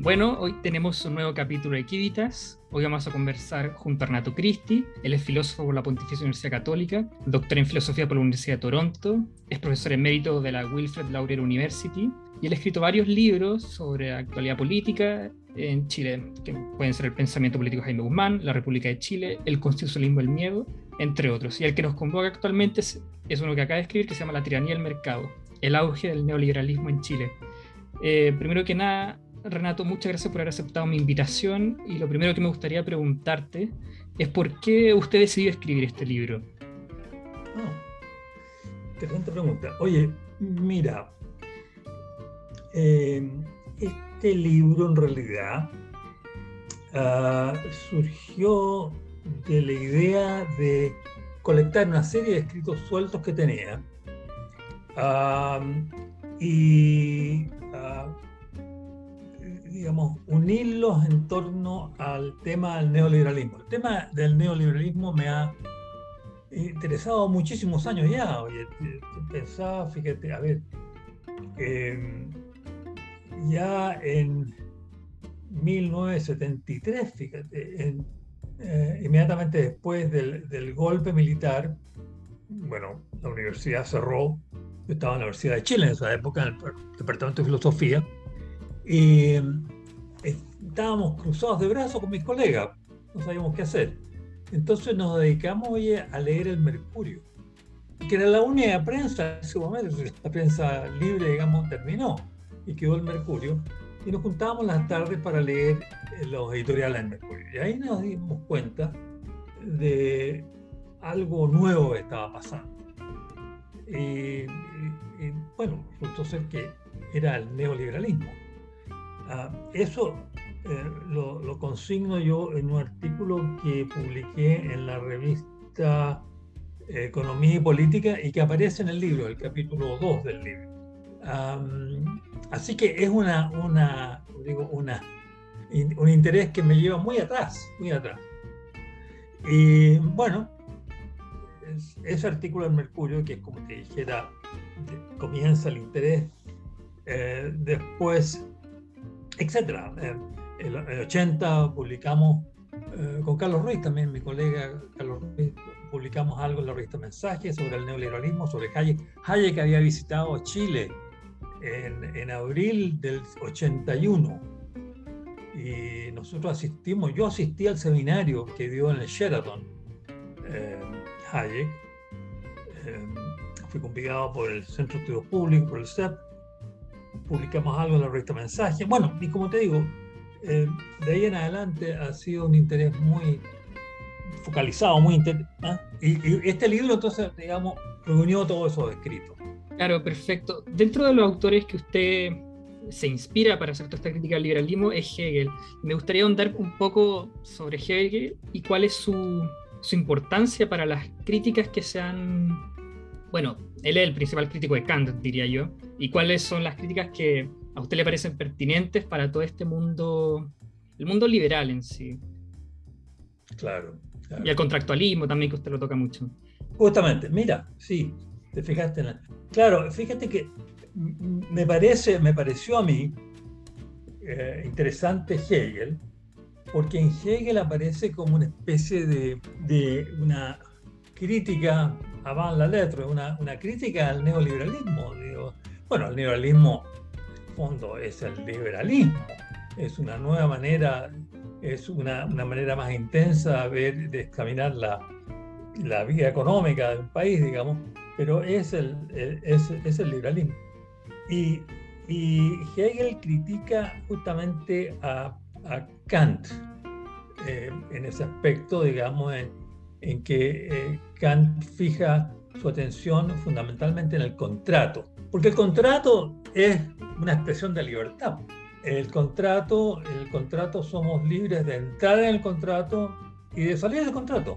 Bueno, hoy tenemos un nuevo capítulo de Quiditas. Hoy vamos a conversar junto a Renato Cristi. Él es filósofo por la Pontificia Universidad Católica, doctor en filosofía por la Universidad de Toronto, es profesor emérito de la Wilfrid Laurier University y él ha escrito varios libros sobre actualidad política en Chile, que pueden ser El pensamiento político de Jaime Guzmán, La República de Chile, El constitucionalismo del miedo, entre otros. Y el que nos convoca actualmente es uno que acaba de escribir, que se llama La tiranía del mercado, el auge del neoliberalismo en Chile. Primero que nada, Renato, muchas gracias por haber aceptado mi invitación y lo primero que me gustaría preguntarte es por qué usted decidió escribir este libro. Interesante pregunta. Oye, mira, este libro en realidad surgió de la idea de colectar una serie de escritos sueltos que tenía y digamos, unirlos en torno al tema del neoliberalismo. El tema del neoliberalismo me ha interesado muchísimos años ya. Oye, pensaba, fíjate, a ver, ya en 1973, fíjate, inmediatamente después del golpe militar, bueno, la universidad cerró. Yo estaba en la Universidad de Chile en esa época, en el Departamento de Filosofía, y estábamos cruzados de brazos con mis colegas, no sabíamos qué hacer. Entonces nos dedicamos, oye, a leer el Mercurio, que era la única prensa en ese momento. La prensa libre, digamos, terminó y quedó el Mercurio, y nos juntábamos las tardes para leer los editoriales del Mercurio. Y ahí nos dimos cuenta de algo nuevo que estaba pasando. Y bueno, resultó ser que era el neoliberalismo. Eso lo consigno yo en un artículo que publiqué en la revista Economía y Política y que aparece en el libro, el capítulo 2 del libro. Así que es un interés que me lleva muy atrás, muy atrás. Y bueno, ese artículo del Mercurio, que es como te dijera, comienza el interés, después, etcétera. En el 80 publicamos con Carlos Ruiz, también mi colega Carlos Ruiz, publicamos algo en la revista Mensaje sobre el neoliberalismo, sobre Hayek. Hayek había visitado Chile en abril del 81 y nosotros yo asistí al seminario que dio en el Sheraton Hayek. Fui convidado por el Centro de Estudios Públicos, por el CEP. Publicamos algo en la revista Mensaje. Bueno, y como te digo, de ahí en adelante ha sido un interés muy focalizado, muy y este libro, entonces, digamos, reunió todos esos escritos. Claro, perfecto. Dentro de los autores que usted se inspira para hacer toda esta crítica al liberalismo es Hegel. Me gustaría ahondar un poco sobre Hegel y cuál es su importancia para las críticas que se han... Bueno, él es el principal crítico de Kant, diría yo. ¿Y cuáles son las críticas que a usted le parecen pertinentes para todo este mundo, el mundo liberal en sí? Claro. Y el contractualismo también, que usted lo toca mucho. Justamente, mira, sí, te fijaste en Claro, fíjate que me pareció a mí interesante Hegel, porque en Hegel aparece como una especie de una crítica avant la lettre, una crítica al neoliberalismo. Digo, bueno, el neoliberalismo, en el fondo, es el liberalismo, es una nueva manera, es una manera más intensa de examinar la vida económica de un país, digamos, pero es el liberalismo. Y Hegel critica justamente a Kant en ese aspecto, digamos, en que Kant fija su atención fundamentalmente en el contrato, porque el contrato es una expresión de libertad. El contrato somos libres de entrar en el contrato y de salir del contrato.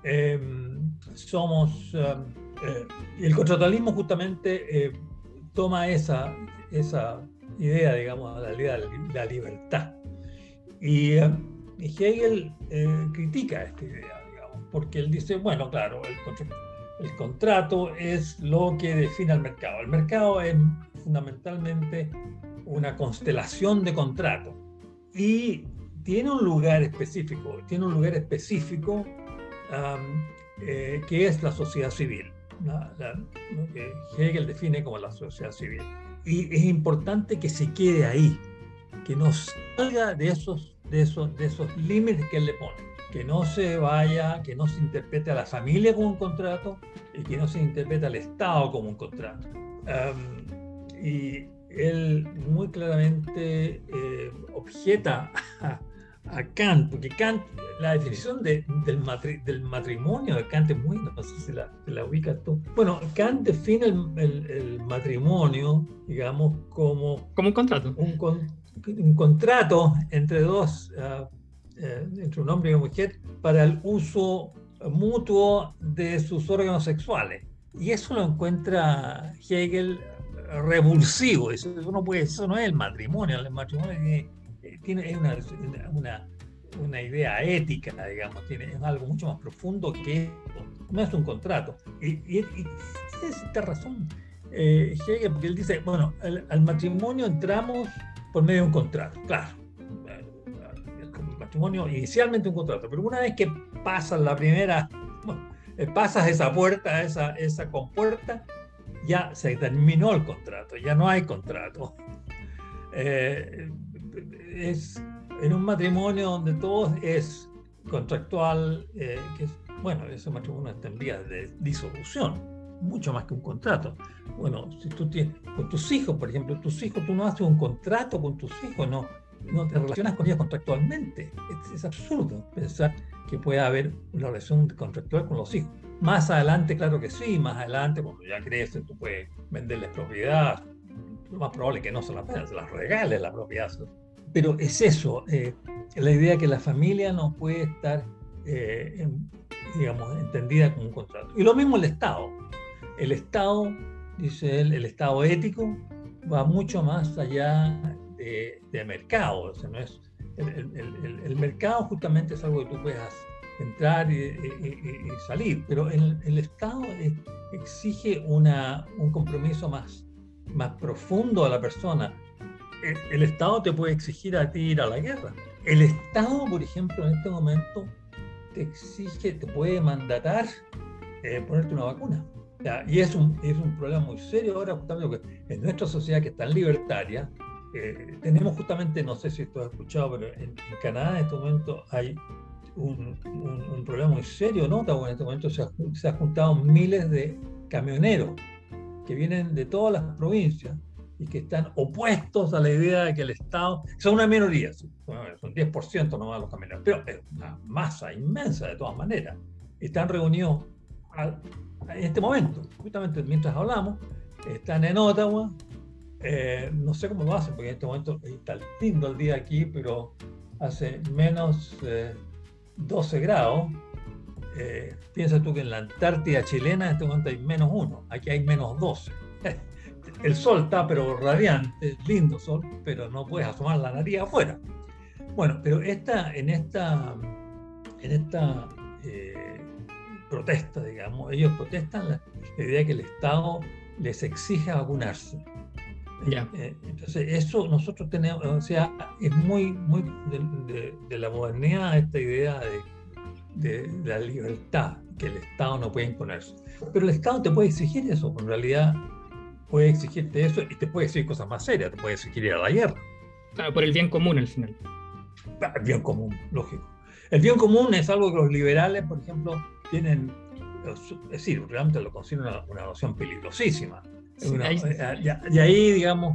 El contratualismo justamente toma esa idea, digamos, la idea de la libertad. Y Hegel critica esta idea, digamos, porque él dice, bueno, claro, el contrato es lo que define al mercado. El mercado es fundamentalmente una constelación de contratos. y tiene un lugar específico, que es la sociedad civil, lo que Hegel define como la sociedad civil. Y es importante que se quede ahí, que no salga de esos límites que él le pone, que no se vaya, que no se interprete a la familia como un contrato y que no se interprete al Estado como un contrato. Y él muy claramente objeta a Kant, porque Kant, la definición del matrimonio de Kant es muy, no sé si la ubicas tú. Bueno, Kant define el matrimonio, digamos, como un contrato. Un contrato entre entre un hombre y una mujer para el uso mutuo de sus órganos sexuales. Y eso lo encuentra Hegel revulsivo. Eso no es el matrimonio. El matrimonio tiene una idea ética, digamos, es algo mucho más profundo que esto. No es un contrato. Y tiene cierta razón Hegel, porque él dice, bueno, al matrimonio entramos por medio de un contrato, claro. El matrimonio inicialmente un contrato, pero una vez que pasas pasas esa puerta, esa compuerta, ya se terminó el contrato, ya no hay contrato. Es en un matrimonio donde todo es contractual, ese matrimonio está en vías de disolución, mucho más que un contrato. Bueno, si tú tienes con tus hijos, por ejemplo, tú no haces un contrato con tus hijos, no te relacionas con ellos contractualmente. Es absurdo pensar que pueda haber una relación contractual con los hijos. Más adelante, claro que sí, más adelante, cuando ya crecen, tú puedes venderles propiedad. Lo más probable es que no se las vendas, se las regales la propiedad. Pero es eso, la idea que la familia no puede estar, digamos, entendida como un contrato. Y lo mismo el Estado. El Estado, dice él, el Estado ético va mucho más allá de mercado. O sea, no es, el mercado justamente es algo que tú puedes entrar y salir, pero el Estado exige un compromiso más profundo a la persona. El Estado te puede exigir a ti ir a la guerra. El Estado, por ejemplo, en este momento te puede mandatar ponerte una vacuna. ¿Ya? Y es un problema muy serio ahora, justamente porque en nuestra sociedad que es tan libertaria, tenemos justamente, no sé si tú has escuchado, pero en Canadá en este momento hay un problema muy serio, ¿no? En este momento se han juntado miles de camioneros que vienen de todas las provincias y que están opuestos a la idea de que el Estado, son una minoría, son 10% nomás los camioneros, pero es una masa inmensa de todas maneras. Están reunidos en este momento, justamente mientras hablamos, están en Ottawa, no sé cómo lo hacen, porque en este momento está lindo el día aquí, pero hace menos 12 grados. Piensa tú que en la Antártida chilena en este momento hay -1, aquí hay -12. El sol está pero radiante, lindo sol, pero no puedes asomar la nariz afuera. Bueno, pero en esta protesta, digamos, ellos protestan la idea de que el Estado les exige vacunarse. Yeah. Entonces, eso nosotros tenemos, o sea, es muy de la modernidad esta idea de la libertad, que el Estado no puede imponerse. Pero el Estado te puede exigir eso, en realidad puede exigirte eso y te puede exigir cosas más serias, te puede exigir ir a la guerra. Claro, por el bien común al final. El bien común, lógico. El bien común es algo que los liberales, por ejemplo, tienen, es decir, realmente lo consideran una noción peligrosísima. Sí, y ahí, digamos,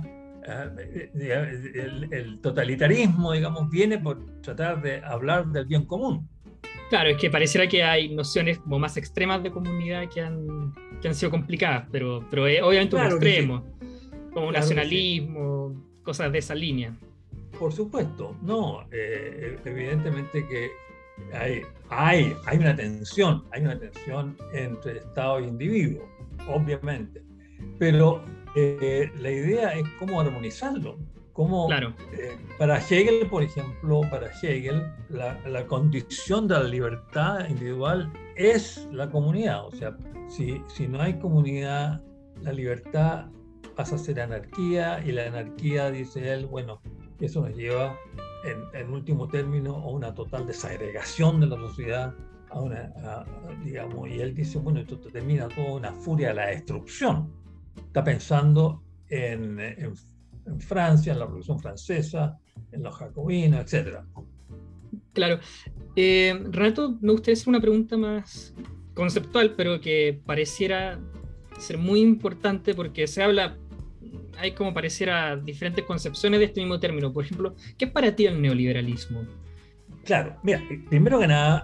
el totalitarismo, digamos, viene por tratar de hablar del bien común. Claro, es que pareciera que hay nociones como más extremas de comunidad que han sido complicadas, pero es obviamente claro, un extremo, sí. Como claro, nacionalismo, sí. Cosas de esa línea. Por supuesto, no, evidentemente que hay una tensión entre Estado e individuo, obviamente, pero la idea es cómo armonizarlo. Claro. Para Hegel, por ejemplo, la condición de la libertad individual es la comunidad. O sea, si no hay comunidad, la libertad pasa a ser anarquía, y la anarquía, dice él, bueno, Eso nos lleva, en último término, a una total desagregación de la sociedad, digamos, y él dice, bueno, esto termina toda una furia de la destrucción. Está pensando en Francia, en la Revolución Francesa, en los jacobinos, etc. Claro. Renato, me gustaría hacer una pregunta más conceptual, pero que pareciera ser muy importante porque hay como pareciera diferentes concepciones de este mismo término. Por ejemplo, ¿qué es para ti el neoliberalismo? Claro, mira, primero que nada,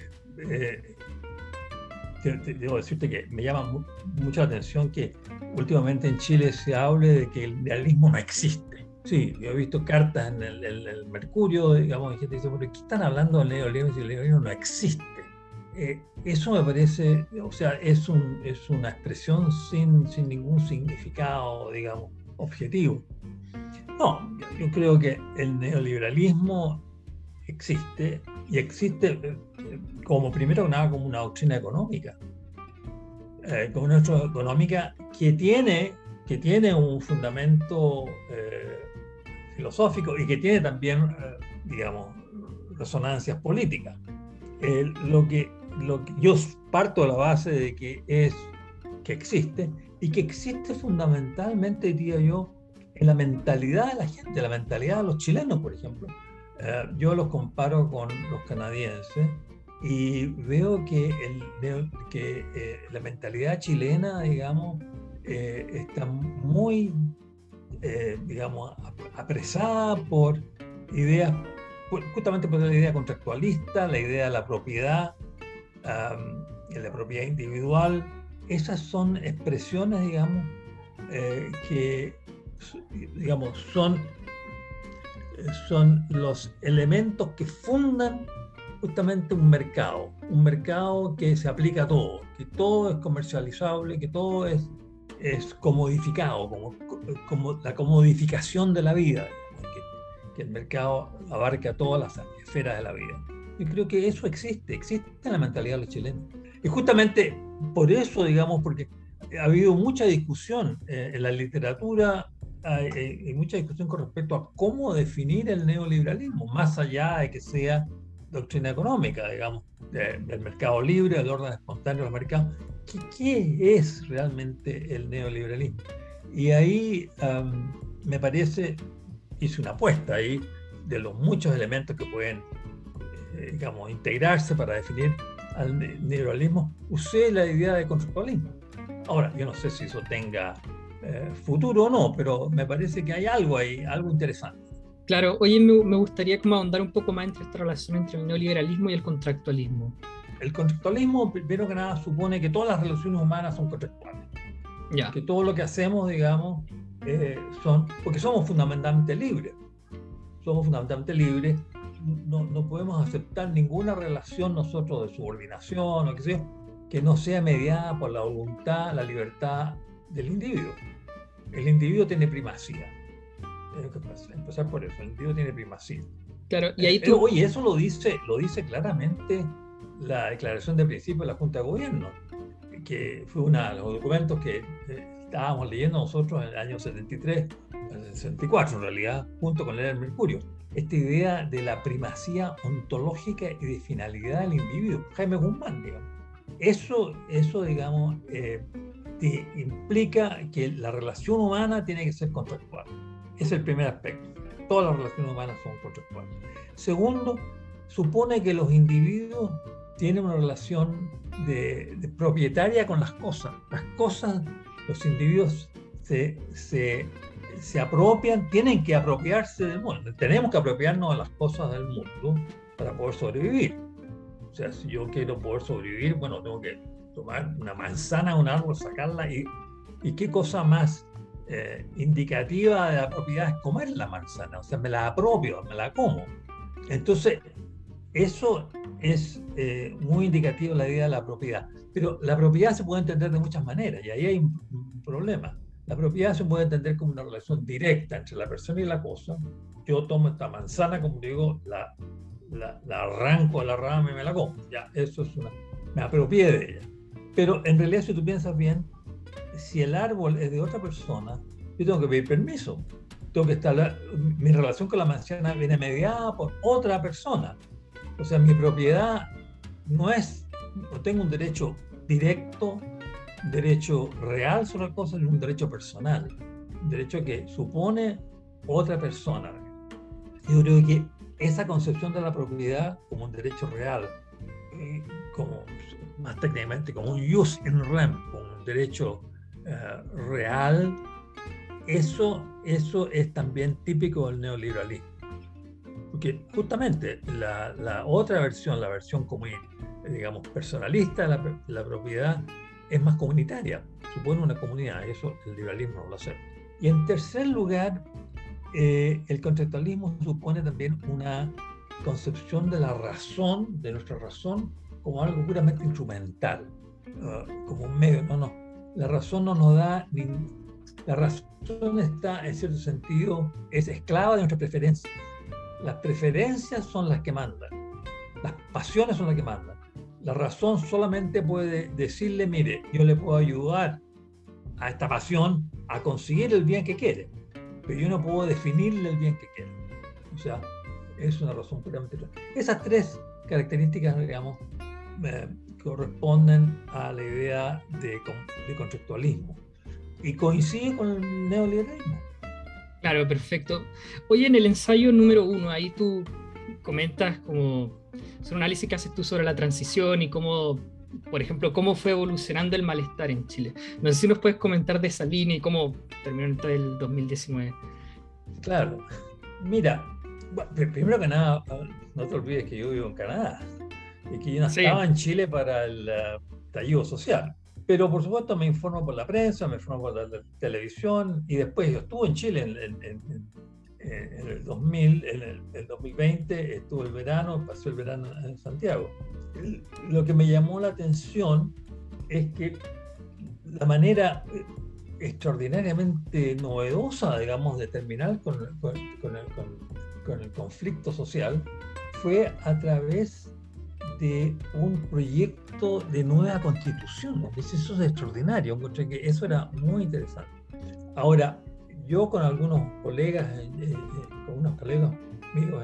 debo decirte que me llama mucho la atención que últimamente en Chile se hable de que el neoliberalismo no existe. Sí, yo he visto cartas en el Mercurio, digamos, y gente dice, ¿por qué están hablando del neoliberalismo si el neoliberalismo no existe? Eso me parece, o sea, es una expresión sin ningún significado, digamos, objetivo. No, yo creo que el neoliberalismo existe, y existe como primero que nada como una doctrina económica, como una doctrina económica que tiene un fundamento filosófico y que tiene también, digamos, resonancias políticas. Lo que yo parto de la base de que existe, y que existe fundamentalmente, diría yo, en la mentalidad de la gente, la mentalidad de los chilenos, por ejemplo. Yo los comparo con los canadienses y veo que la mentalidad chilena, digamos, está muy, digamos, apresada por ideas, justamente por la idea contractualista, la idea de la propiedad individual. Esas son expresiones, digamos, que, digamos, son los elementos que fundan justamente un mercado que se aplica a todo, que todo es comercializable, que todo es comodificado, como la comodificación de la vida, que el mercado abarca todas las esferas de la vida. Yo creo que eso existe en la mentalidad de los chilenos. Y justamente por eso, digamos, porque ha habido mucha discusión en la literatura, hay mucha discusión con respecto a cómo definir el neoliberalismo, más allá de que sea doctrina económica, digamos, del mercado libre, del orden espontáneo del mercado. ¿Qué es realmente el neoliberalismo? Y ahí me parece, hice una apuesta ahí de los muchos elementos que pueden, digamos, integrarse para definir al neoliberalismo. Usé la idea de contractualismo. Ahora, yo no sé si eso tenga futuro o no, pero me parece que hay algo ahí, algo interesante. Claro, oye, me gustaría como ahondar un poco más entre esta relación entre el neoliberalismo y el contractualismo. El contractualismo, primero que nada, supone que todas las relaciones humanas son contractuales. Ya. Que todo lo que hacemos, digamos, porque somos fundamentalmente libres. Somos fundamentalmente libres. No podemos aceptar ninguna relación nosotros de subordinación o qué sé yo, que no sea mediada por la voluntad, la libertad del individuo. El individuo tiene primacía. Tengo que empezar por eso. El individuo tiene primacía. Claro, y ahí oye, eso lo dice claramente la declaración de principio de la Junta de Gobierno, que fue uno de los documentos que estábamos leyendo nosotros en el año 73, 64 en realidad, junto con el Mercurio. Esta idea de la primacía ontológica y de finalidad del individuo. Jaime Guzmán, digamos. Eso digamos, implica que la relación humana tiene que ser contractual. Es el primer aspecto. Todas las relaciones humanas son contractuales. Segundo, supone que los individuos tienen una relación de propietaria con las cosas. Las cosas, los individuos se apropian, tienen que apropiarse del mundo. Tenemos que apropiarnos de las cosas del mundo para poder sobrevivir. O sea, si yo quiero poder sobrevivir, bueno, tengo que tomar una manzana de un árbol, sacarla y qué cosa más indicativa de la propiedad es comer la manzana. O sea, me la apropio, me la como. Entonces, eso es muy indicativo de la idea de la propiedad. Pero la propiedad se puede entender de muchas maneras y ahí hay un problema. La propiedad se puede entender como una relación directa entre la persona y la cosa. Yo tomo esta manzana, como digo, la arranco a la rama y me la como. Ya, eso es me apropié de ella. Pero en realidad, si tú piensas bien, si el árbol es de otra persona, yo tengo que pedir permiso. Tengo que estar, mi relación con la manzana viene mediada por otra persona. O sea, mi propiedad no tengo un derecho directo, un derecho real sobre las cosas, es un derecho personal, un derecho que supone otra persona. Yo creo que esa concepción de la propiedad como un derecho real, como más técnicamente como un jus in rem, como un derecho real, eso es también típico del neoliberalismo. Porque justamente la otra versión, la versión como, digamos, personalista de la propiedad, es más comunitaria, supone una comunidad, y eso el liberalismo no lo hace. Y en tercer lugar, el contractualismo supone también una concepción de la razón, de nuestra razón, como algo puramente instrumental, como un medio. La razón no nos da la razón está, en cierto sentido, es esclava de nuestras preferencias. Las preferencias son las que mandan, las pasiones son las que mandan. La razón solamente puede decirle, mire, yo le puedo ayudar a esta pasión a conseguir el bien que quiere, pero yo no puedo definirle el bien que quiere. O sea, es una razón puramente. Esas tres características, digamos, corresponden a la idea de conceptualismo y coincide con el neoliberalismo. Claro, perfecto. Oye, en el ensayo número 1, ahí tú comentas como es un análisis que haces tú sobre la transición y cómo, por ejemplo, cómo fue evolucionando el malestar en Chile. No sé si nos puedes comentar de esa línea y cómo terminó en todo el 2019. Claro. Mira, primero que nada, no te olvides que yo vivo en Canadá y que yo no Sí, estaba en Chile para el estallido social. Pero por supuesto me informo por la prensa, me informo por la televisión y después yo estuve en Chile en el 2000, en el 2020, estuve el verano, pasé el verano en Santiago. Lo que me llamó la atención es que la manera extraordinariamente novedosa, digamos, de terminar con el conflicto social fue a través de un proyecto de nueva constitución. Eso es extraordinario, encontré que eso era muy interesante. Ahora, yo con algunos colegas, con unos colegas míos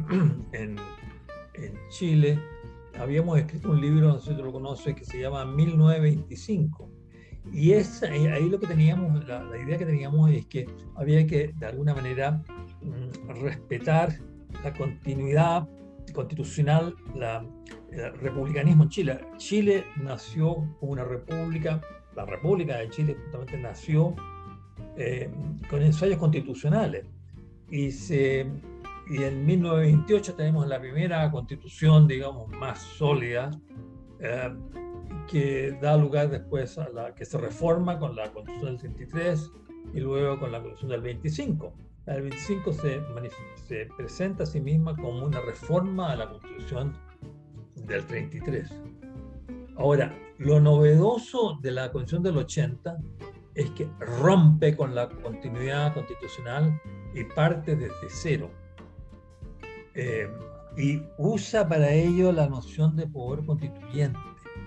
en Chile, habíamos escrito un libro, no sé si tú lo conoces, que se llama 1925. Y ahí lo que teníamos, la idea que teníamos es que había que, de alguna manera, respetar la continuidad constitucional, el republicanismo en Chile. Chile nació como una república, la República de Chile justamente nació con ensayos constitucionales. Y en 1928 tenemos la primera constitución, digamos, más sólida, que da lugar después a la que se reforma con la Constitución del 33 y luego con la Constitución del 25. La del 25 se presenta a sí misma como una reforma a la Constitución del 33. Ahora, lo novedoso de la Constitución del 80 es que rompe con la continuidad constitucional y parte desde cero. Y usa para ello la noción de poder constituyente.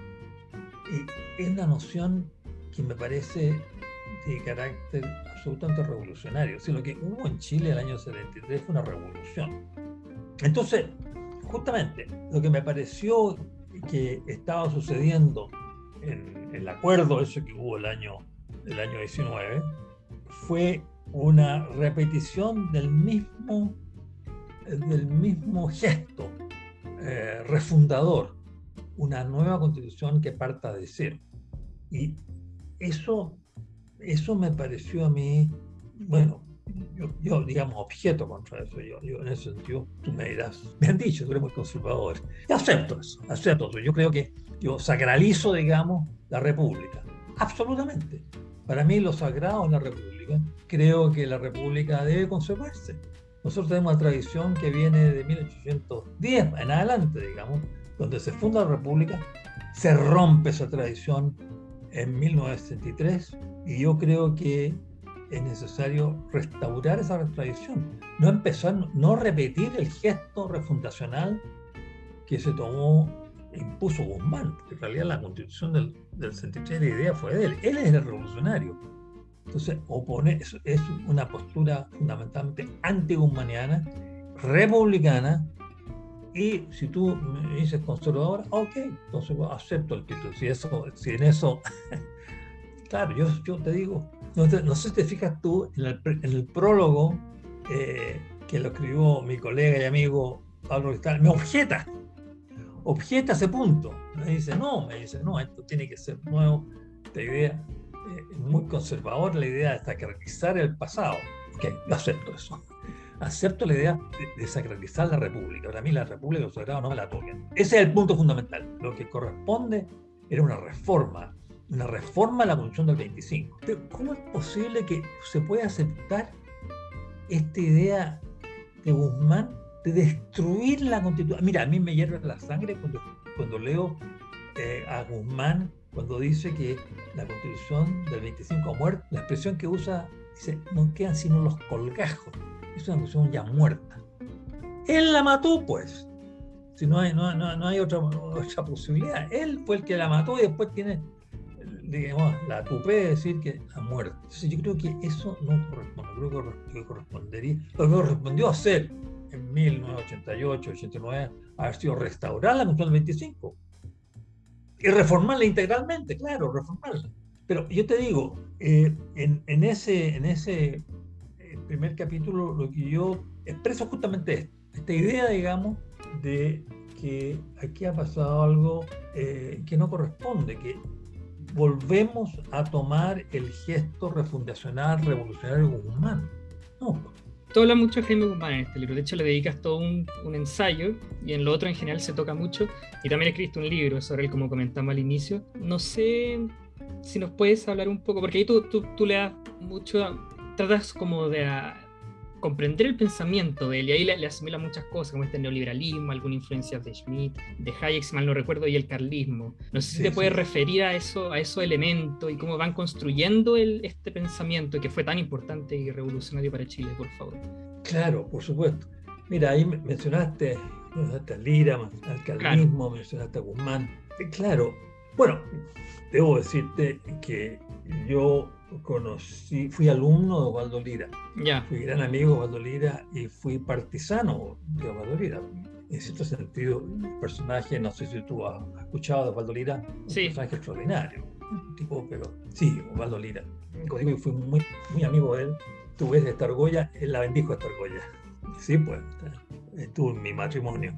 Y es una noción que me parece de carácter absolutamente revolucionario. O sea, lo que hubo en Chile el año 73 fue una revolución. Entonces, justamente, lo que me pareció que estaba sucediendo en el acuerdo ese que hubo el año 19 fue una repetición del mismo gesto refundador, una nueva constitución que parta de cero. Y eso me pareció a mí, bueno, yo digamos, objeto contra eso. Yo en ese sentido, tú me dirás, me han dicho, tú eres muy conservador. Y acepto eso. Yo creo que yo sacralizo, digamos, la república. Absolutamente. Para mí lo sagrado es la república. Creo que la república debe conservarse. Nosotros tenemos una tradición que viene de 1810 en adelante, digamos, donde se funda la república, se rompe esa tradición en 1963 y yo creo que es necesario restaurar esa tradición, no repetir el gesto refundacional que se impuso Guzmán, porque en realidad la constitución del 63, la idea fue de él es el revolucionario. Entonces, es una postura fundamentalmente antiguzmaniana, republicana, y si tú me dices conservadora, ok, entonces acepto el título. Si en eso, claro, yo te digo, no sé si te fijas tú en el prólogo que lo escribió mi colega y amigo Pablo Cristal, me objeta ese punto. Me dice, no, esto tiene que ser nuevo, esta idea es muy conservadora, la idea de sacralizar el pasado. Ok, yo acepto eso. Acepto la idea de sacralizar la república. Para mí la república, los sagrados no me la toquen. Ese es el punto fundamental. Lo que corresponde era una reforma a la Constitución del 25. ¿Cómo es posible que se pueda aceptar esta idea de Guzmán de destruir la Constitución? Mira, a mí me hierve la sangre cuando leo a Guzmán, cuando dice que la Constitución del 25 ha muerto. La expresión que usa dice, no quedan sino los colgajos. Es una Constitución ya muerta. Él la mató, pues. Si no hay otra posibilidad. Él fue el que la mató y después tiene, digamos, la tupé de decir que ha muerto. Entonces yo creo que eso no corresponde. Creo que correspondería, lo que correspondió hacer en 1988, 89, haber sido restaurar la Constitución del 25 y reformarla integralmente, claro, reformarla. Pero yo te digo, en ese primer capítulo lo que yo expreso justamente es esta idea, digamos, de que aquí ha pasado algo que no corresponde, que volvemos a tomar el gesto refundacional, revolucionario de Guzmán. No. Tú hablas mucho de Jaime Guzmán en este libro, de hecho le dedicas todo un ensayo, y en lo otro en general se toca mucho, y también escribiste un libro sobre él, como comentamos al inicio. No sé si nos puedes hablar un poco, porque ahí tú le das mucho, tratas como de comprender el pensamiento de él, y ahí le asimila muchas cosas, como este neoliberalismo, alguna influencia de Schmitt, de Hayek, si mal no recuerdo, y el carlismo. No sé si te puedes referir a esos elementos y cómo van construyendo este pensamiento que fue tan importante y revolucionario para Chile, por favor. Claro, por supuesto. Mira, ahí mencionaste a Lira, al carlismo, claro. Mencionaste a Guzmán. Claro, bueno, debo decirte que yo fui alumno de Osvaldo Lira. Fui gran amigo de Osvaldo Lira y fui partisano de Osvaldo Lira. En cierto sentido, el personaje, no sé si tú has escuchado de Osvaldo Lira, un personaje extraordinario, un tipo, pero sí, Osvaldo Lira. Como digo, fui muy, muy amigo de él. Tú ves de Estargoya, él la bendijo a Estargoya. Sí, pues, estuvo en mi matrimonio.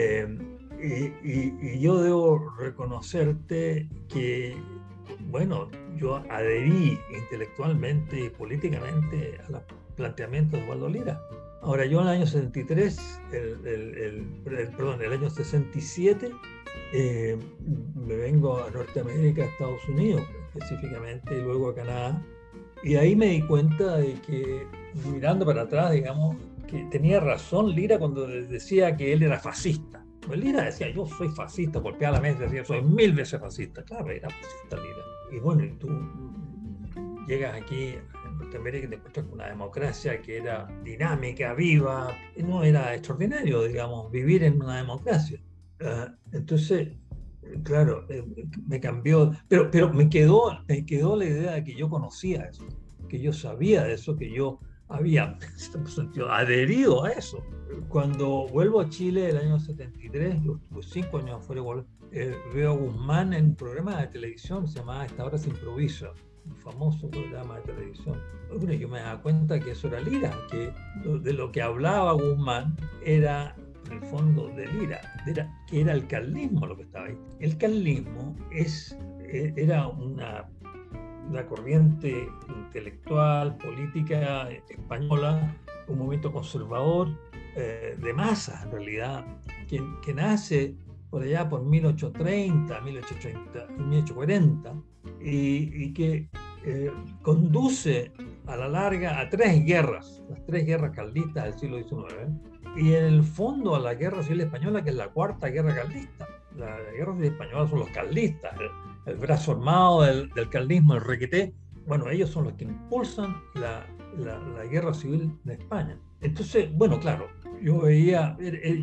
Y yo debo reconocerte que, bueno, yo adherí intelectualmente y políticamente a los planteamientos de Osvaldo Lira. Ahora, yo en el año 63, el año 67, me vengo a Norteamérica, a Estados Unidos específicamente, y luego a Canadá, y ahí me di cuenta de que, mirando para atrás, digamos, que tenía razón Lira cuando decía que él era fascista. Pues Lira decía, yo soy fascista, golpeaba la mesa y decía, soy 1000 veces fascista. Claro, era fascista Lira. Y bueno, y tú llegas aquí en Norteamérica y te encuentras con una democracia que era dinámica, viva, y no era extraordinario, digamos, vivir en una democracia. Entonces, claro, me cambió, pero me quedó la idea de que yo conocía eso, que yo sabía de eso, que yo había adherido a eso. Cuando vuelvo a Chile el año 73, yo estuve 5 años afuera, veo a Guzmán en un programa de televisión que se llamaba Esta Hora Se Improvisa, un famoso programa de televisión. Bueno, yo me daba cuenta que eso era Lira, que de lo que hablaba Guzmán era, en el fondo, de Lira, que era el carlismo lo que estaba ahí. El carlismo era una corriente intelectual, política española, un movimiento conservador de masa, en realidad, que nace por allá por 1830, 1840, y que conduce a la larga a 3 guerras, las 3 guerras carlistas del siglo XIX, y en el fondo a la Guerra Civil Española, que es la 4ª guerra carlista. La Guerra Civil Española son los carlistas, el brazo armado del carlismo, el requeté. Bueno, ellos son los que impulsan la Guerra Civil de España. Entonces, bueno, claro, yo veía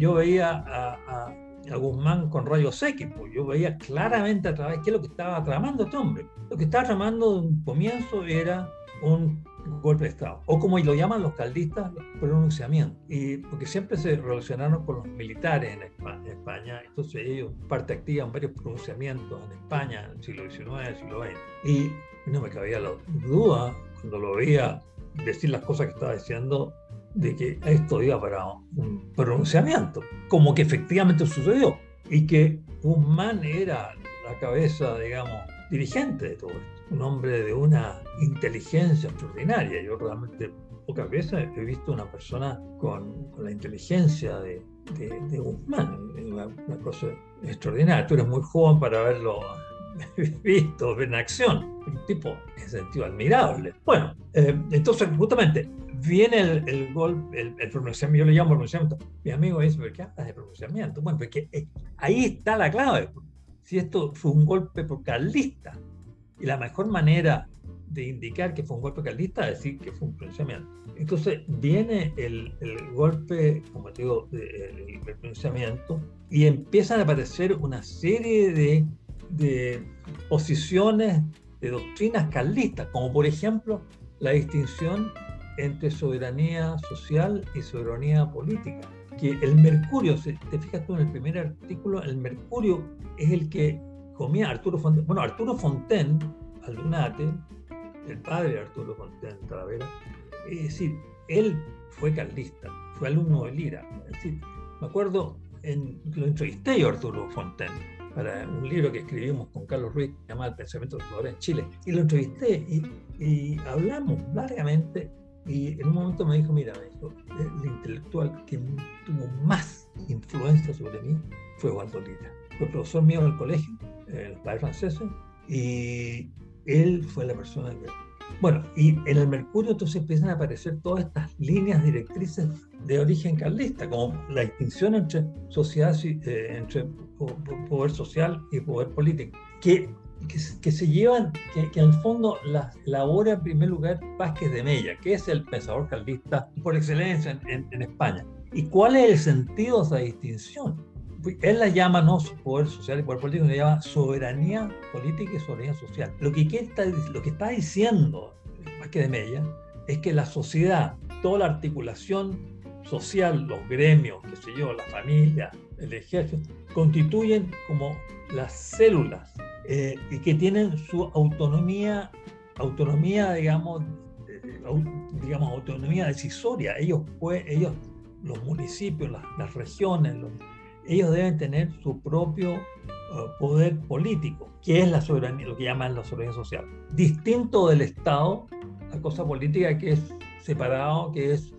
a Guzmán con rayos X, pues yo veía claramente a través qué es lo que estaba tramando este hombre. Lo que estaba tramando de un comienzo era un golpe de Estado, o como lo llaman los caldistas, pronunciamiento, y porque siempre se relacionaron con los militares en España, entonces ellos parte activa en varios pronunciamientos en España en el siglo XIX, siglo XX, y no me cabía la duda cuando lo veía decir las cosas que estaba diciendo, de que esto iba para un pronunciamiento, como que efectivamente sucedió, y que Guzmán era la cabeza, digamos, dirigente de todo esto, un hombre de una inteligencia extraordinaria. Yo realmente pocas veces he visto una persona con la inteligencia de Guzmán, una cosa extraordinaria. Tú eres muy joven para haberlo visto en acción, un tipo en sentido admirable. Bueno, entonces justamente viene el golpe, el pronunciamiento, yo le llamo pronunciamiento. Mi amigo dice, ¿pero qué hablas de pronunciamiento? Bueno, porque ahí está la clave. Si esto fue un golpe carlista, y la mejor manera de indicar que fue un golpe carlista es decir que fue un pronunciamiento. Entonces viene el golpe, como te digo, el pronunciamiento, y empiezan a aparecer una serie de posiciones, de doctrinas carlistas, como por ejemplo la distinción entre soberanía social y soberanía política. Que el mercurio, si te fijas tú en el primer artículo, el mercurio es el que comía Arturo Fontaine. Bueno, Arturo Fontaine, Aldunate, el padre de Arturo Fontaine Talavera, es decir, él fue carlista, fue alumno de Lira. Es decir, me acuerdo, lo entrevisté yo a Arturo Fontaine para un libro que escribimos con Carlos Ruiz, que se llama El pensamiento conservador en Chile, y lo entrevisté y hablamos largamente, y en un momento me dijo, mira, el intelectual que tuvo más influencia sobre mí fue Waldo Lira. Fue profesor mío en el colegio, en los padres franceses, y él fue la persona que... Bueno, y en el Mercurio entonces empiezan a aparecer todas estas líneas directrices de origen carlista, como la distinción entre sociedad, entre poder social y poder político, que se llevan, que en el fondo las elabora en primer lugar Vázquez de Mella, que es el pensador carlista por excelencia en España. ¿Y cuál es el sentido de esa distinción? Él la llama no poder social y poder político, le llama soberanía política y soberanía social. Lo que está diciendo Vázquez de Mella es que la sociedad, toda la articulación social, los gremios, qué sé yo, la familia, el ejército, constituyen como las células y que tienen su autonomía, digamos, autonomía decisoria. Ellos, los municipios, las regiones, ellos deben tener su propio poder político, que es la soberanía, lo que llaman la soberanía social. Distinto del Estado, la cosa política que es separado, que es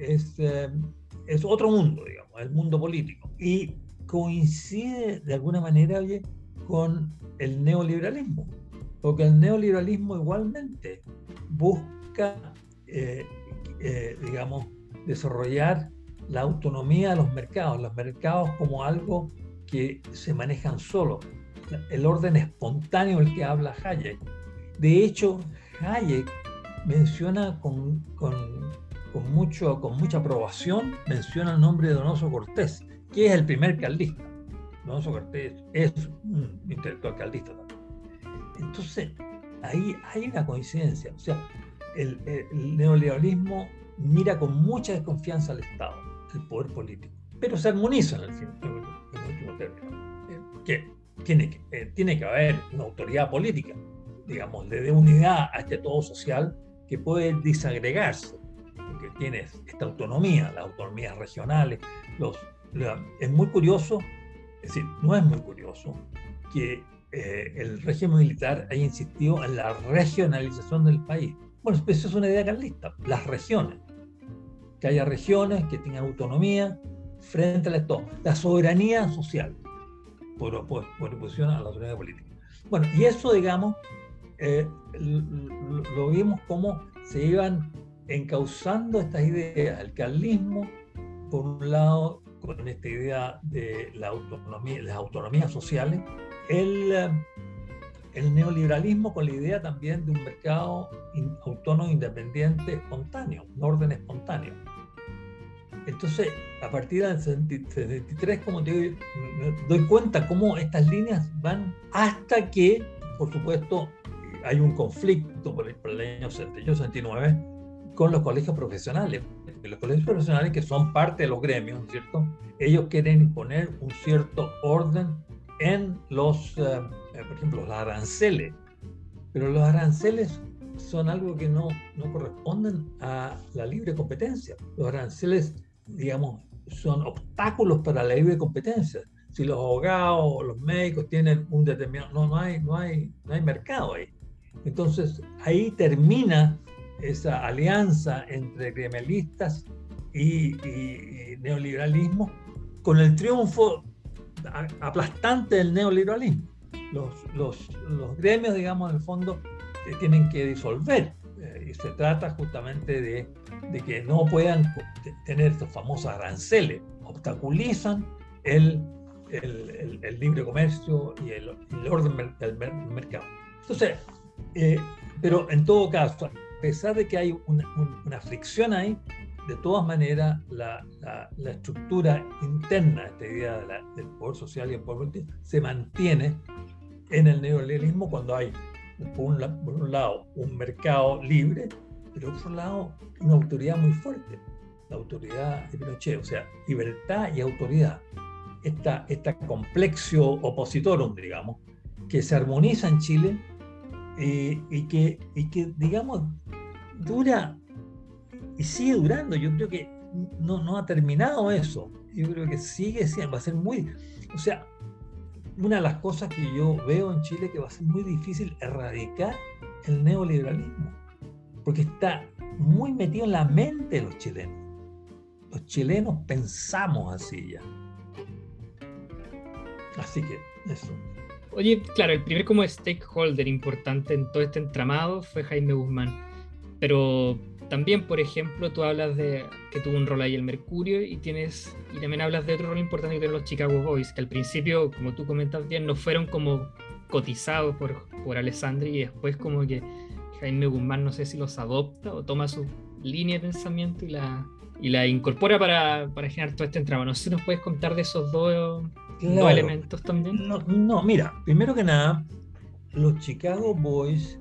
otro mundo, digamos, el mundo político. Y coincide de alguna manera, oye, con el neoliberalismo, porque el neoliberalismo igualmente busca, digamos, desarrollar la autonomía de los mercados como algo que se manejan solos, el orden espontáneo del que habla Hayek. De hecho, Hayek menciona con mucha aprobación, menciona el nombre de Donoso Cortés, que es el primer carlista. Donoso Cortés es un intelectual carlista también. Entonces, ahí hay una coincidencia. O sea, el neoliberalismo mira con mucha desconfianza al Estado, el poder político, pero se armoniza en último término. Que tiene que haber una autoridad política, digamos, le dé unidad a este todo social que puede disagregarse, porque tienes esta autonomía, las autonomías regionales. Es muy curioso, es decir, no es muy curioso que el régimen militar haya insistido en la regionalización del país. Bueno, eso es una idea carlista, las regiones. Que haya regiones que tengan autonomía frente al Estado. La soberanía social, por oposición a la soberanía política. Bueno, y eso, digamos, lo vimos cómo se iban encauzando estas ideas. El carlismo, por un lado, con esta idea de la autonomía, las autonomías sociales, el neoliberalismo con la idea también de un mercado autónomo, independiente, espontáneo, un orden espontáneo. Entonces, a partir del 73, como te digo, me doy cuenta cómo estas líneas van hasta que, por supuesto, hay un conflicto por el año 68-69 con los colegios profesionales. Los colegios profesionales, que son parte de los gremios, ¿cierto? Ellos quieren imponer un cierto orden en los, por ejemplo, los aranceles. Pero los aranceles son algo que no corresponden a la libre competencia. Los aranceles, digamos, son obstáculos para la libre competencia. Si los abogados o los médicos tienen un determinado... No hay mercado ahí. Entonces, ahí termina esa alianza entre gremialistas y neoliberalismo, con el triunfo aplastante del neoliberalismo. Los gremios, digamos, en el fondo, tienen que disolver. Y se trata justamente de que no puedan tener estos famosos aranceles, obstaculizan el libre comercio y el orden del mercado. Entonces, pero en todo caso, a pesar de que hay una fricción ahí, de todas maneras la estructura interna, esta idea del poder social y el poder político, se mantiene en el neoliberalismo cuando hay, por un lado, un mercado libre, pero por otro lado, una autoridad muy fuerte, la autoridad de Pinochet, o sea, libertad y autoridad. Esta complexio opositorum, digamos, que se armoniza en Chile y que, digamos, dura y sigue durando. Yo creo que no ha terminado eso. Yo creo que sigue siendo, va a ser muy... O sea, una de las cosas que yo veo en Chile que va a ser muy difícil erradicar el neoliberalismo, porque está muy metido en la mente de los chilenos. Los chilenos pensamos así ya. Así que eso. Oye, claro, el primer como stakeholder importante en todo este entramado fue Jaime Guzmán, pero también, por ejemplo, tú hablas de que tuvo un rol ahí el Mercurio y también hablas de otro rol importante que tienen los Chicago Boys, que al principio, como tú comentas bien, no fueron como cotizados por Alessandri, y después como que Jaime Guzmán, no sé si los adopta o toma su línea de pensamiento y la incorpora para generar todo este entramado. No sé si nos puedes contar de esos dos elementos también. No, mira, primero que nada, los Chicago Boys,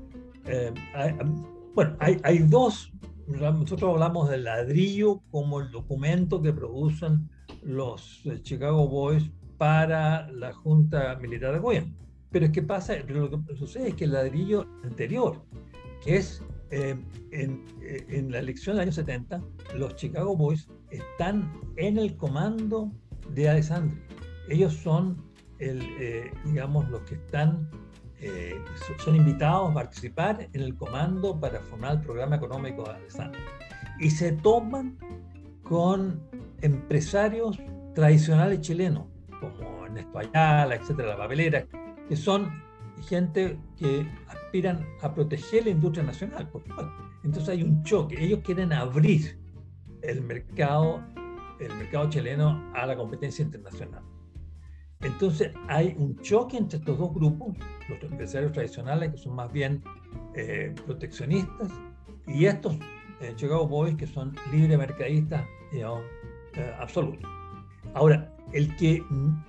hay dos. Nosotros hablamos del ladrillo como el documento que producen los Chicago Boys para la Junta Militar de Gobierno. Pero es que lo que sucede es que el ladrillo anterior, que es en la elección del año 70, los Chicago Boys están en el comando de Alessandri. Ellos son, digamos, los que están... son invitados a participar en el comando para formar el programa económico de Alessandri. Y se toman con empresarios tradicionales chilenos, como Ernesto Ayala, etcétera, la papelera, que son gente que aspiran a proteger la industria nacional, por supuesto. Entonces hay un choque. Ellos quieren abrir el mercado chileno a la competencia internacional. Entonces hay un choque entre estos dos grupos, los empresarios tradicionales, que son más bien proteccionistas, y estos Chicago Boys, que son libre mercadistas, digamos, absolutos. Ahora, el que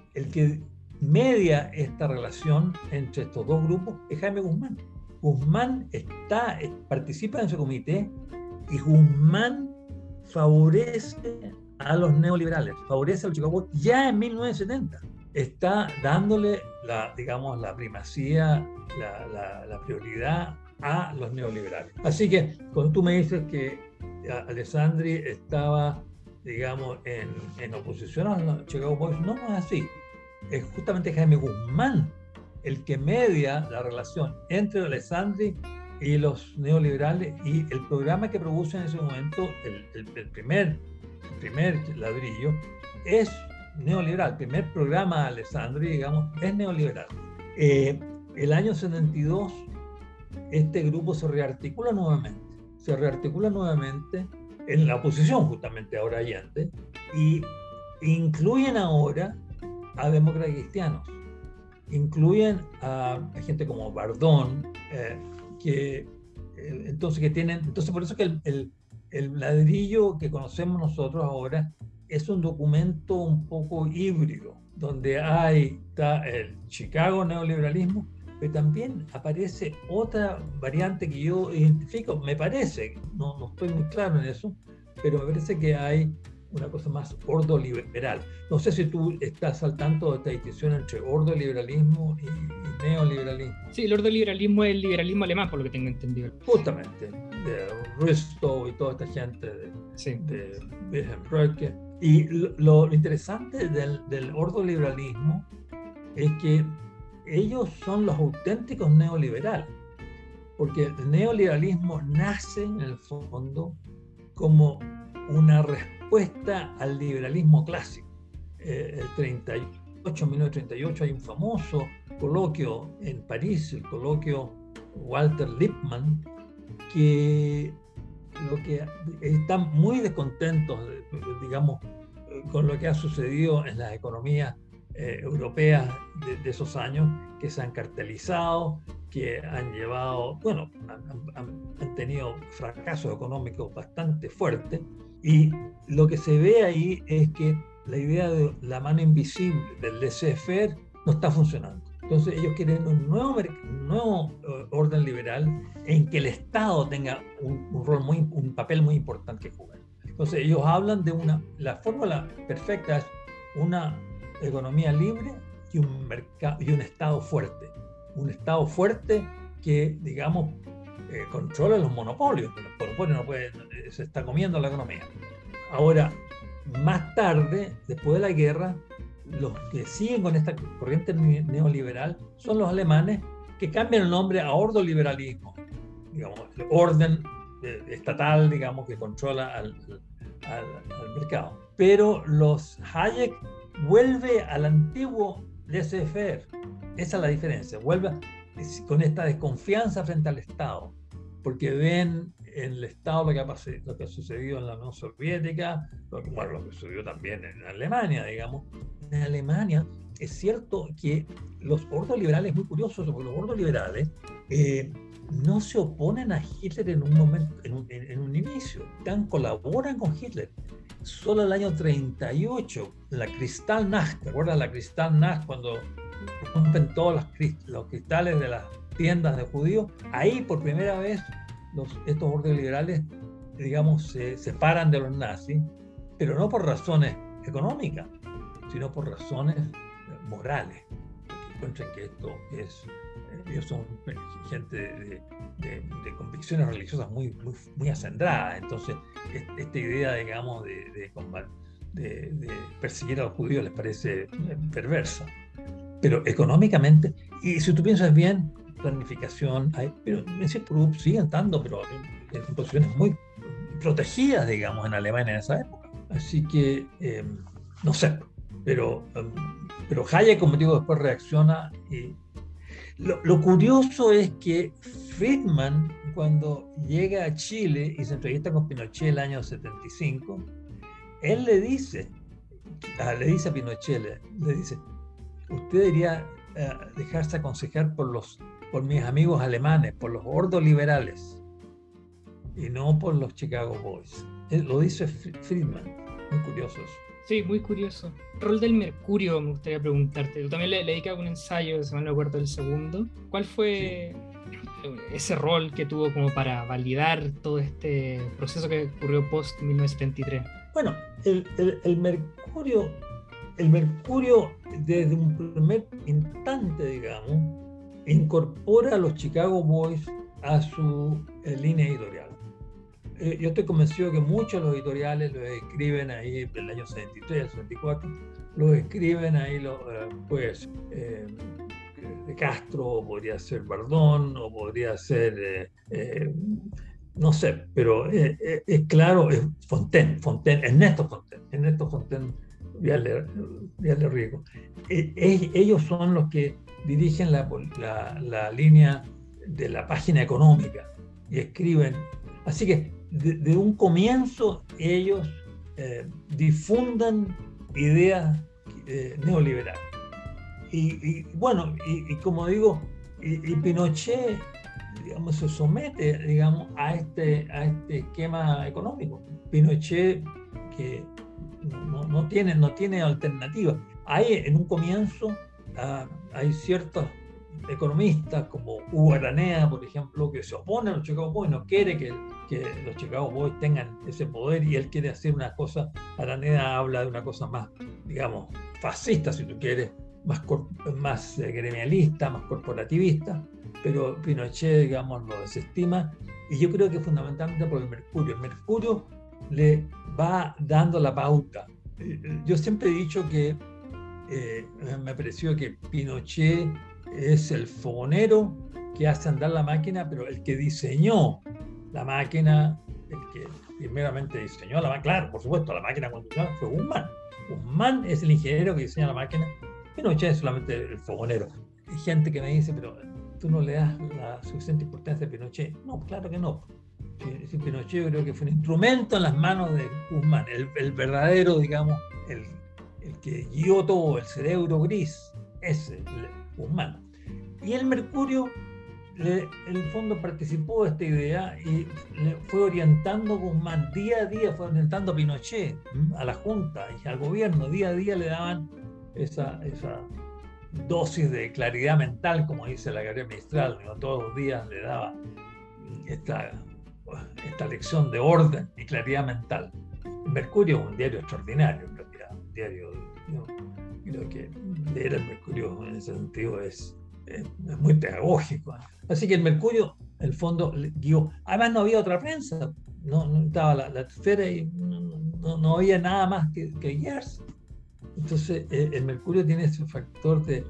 media esta relación entre estos dos grupos es Jaime Guzmán. Guzmán participa en ese comité, y Guzmán favorece a los neoliberales, favorece a los Chicago Boys ya en 1970. Está dándole la primacía, la prioridad a los neoliberales. Así que cuando tú me dices que Alessandri estaba, digamos, en oposición a los Chicago Boys, no es así. Es justamente Jaime Guzmán el que media la relación entre Alessandri y los neoliberales, y el programa que produce en ese momento, el primer ladrillo, es neoliberal. El primer programa de Alessandri, digamos, es neoliberal. El año 72, este grupo se rearticula nuevamente en la oposición, justamente ahora Allende, y incluyen ahora a demócratas cristianos, incluyen a gente como Bardón, entonces por eso que el ladrillo que conocemos nosotros ahora es un documento un poco híbrido, donde está el Chicago neoliberalismo, pero también aparece otra variante que yo identifico, me parece, no estoy muy claro en eso, pero me parece que hay una cosa más ordoliberal. No sé si tú estás al tanto de esta distinción entre ordoliberalismo y neoliberalismo. Sí, el ordoliberalismo es el liberalismo alemán, por lo que tengo entendido. Justamente, de Rostow y toda esta gente Sí. de Wilhelm Röhrke. Y lo interesante del ordoliberalismo es que ellos son los auténticos neoliberales, porque el neoliberalismo nace en el fondo como una respuesta al liberalismo clásico. El 1938 hay un famoso coloquio en París, el coloquio Walter Lippmann, que están muy descontentos, digamos, con lo que ha sucedido en las economías europeas de esos años, que se han cartelizado, que han llevado, bueno, han tenido fracasos económicos bastante fuertes, y lo que se ve ahí es que la idea de la mano invisible del laissez-faire no está funcionando. Entonces ellos quieren un nuevo orden liberal en que el Estado tenga un papel muy importante que jugar. Entonces ellos hablan de la fórmula perfecta es una economía libre y un Estado fuerte. Un Estado fuerte que, digamos, controla los monopolios. El monopolio se está comiendo la economía. Ahora, más tarde, después de la guerra, los que siguen con esta corriente neoliberal son los alemanes, que cambian el nombre a ordoliberalismo, digamos, el orden estatal, digamos, que controla al mercado. Pero los Hayek vuelve al antiguo laissez-faire. Esa es la diferencia. Vuelve con esta desconfianza frente al Estado, porque ven en el Estado lo que ha sucedido en la Unión Soviética, lo que sucedió también en Alemania, digamos. En Alemania es cierto que los ordoliberales, muy curiosos, porque los ordoliberales no se oponen a Hitler en un momento, en un inicio, colaboran con Hitler. Solo el año 38, la Kristallnacht, ¿te acuerdas la Kristallnacht cuando rompen todos los cristales de las tiendas de judíos? Ahí por primera vez estos ordoliberales, digamos, se separan de los nazis, pero no por razones económicas, sino por razones morales, porque encuentran que ellos son gente de convicciones religiosas muy acendradas. Entonces esta idea, digamos, de perseguir a los judíos les parece perversa. Pero económicamente, y si tú piensas bien, planificación hay, pero ese club sigue estando, pero en posiciones muy protegidas, digamos, en Alemania en esa época. Así que, no sé, pero Hayek, como digo, después reacciona. Y lo curioso es que Friedman, cuando llega a Chile y se entrevista con Pinochet el año 75, él le dice a Pinochet, le dice, usted debería dejarse aconsejar por mis amigos alemanes, por los ordoliberales, y no por los Chicago Boys. Lo dice Friedman, muy curioso eso. Sí, muy curioso. El rol del mercurio, me gustaría preguntarte. Tú también le dedicas un ensayo, si mal no recuerdo, el segundo. ¿Cuál fue ese rol que tuvo como para validar todo este proceso que ocurrió post-1973? Bueno, el mercurio desde un primer instante, digamos, incorpora a los Chicago Boys a su línea editorial. Yo estoy convencido que muchos de los editoriales los escriben ahí en el año 73, 74, los escriben ahí de Castro, podría ser Bardón, o podría ser, no sé, pero es claro, es Ernesto Fontaine, Viale Riego. Ellos son los que dirigen la línea de la página económica y escriben. Así que de un comienzo ellos difundan ideas neoliberales. Y bueno, y como digo, y Pinochet, digamos, se somete, digamos, a este esquema económico. Pinochet, que no tiene alternativa. Hay en un comienzo hay ciertos economistas como Hugo Aranea, por ejemplo, que se opone a los Chicago Boys, no quiere que los Chicago Boys tengan ese poder y él quiere hacer una cosa. Aranea habla de una cosa más, digamos, fascista, si tú quieres, más gremialista, más corporativista, pero Pinochet, digamos, lo desestima, y yo creo que fundamentalmente por el Mercurio. El Mercurio le va dando la pauta. Yo siempre he dicho que me pareció que Pinochet es el fogonero que hace andar la máquina, pero el que diseñó la máquina, el que primeramente diseñó la máquina, claro, por supuesto, la máquina cuando fue Guzmán. Guzmán es el ingeniero que diseña la máquina, Pinochet es solamente el fogonero. Hay gente que me dice, pero tú no le das la suficiente importancia a Pinochet. No, claro que no. Sí, Pinochet yo creo que fue un instrumento en las manos de Guzmán, el verdadero, digamos, el que guió todo, el cerebro gris, ese, Guzmán. Y el Mercurio, en el fondo, participó de esta idea y le fue orientando Guzmán, día a día fue orientando a Pinochet, a la Junta y al gobierno, día a día le daban esa dosis de claridad mental, como dice la Academia Mistral, ¿no? Todos los días le daba esta lección de orden y claridad mental. El Mercurio es un diario extraordinario, en realidad, un diario, ¿no? Creo que leer el Mercurio en ese sentido es muy pedagógico. Así que el Mercurio, en el fondo, guió. Además no había otra prensa, no estaba la esfera y no había nada más que guiarse. Entonces el Mercurio tiene ese factor de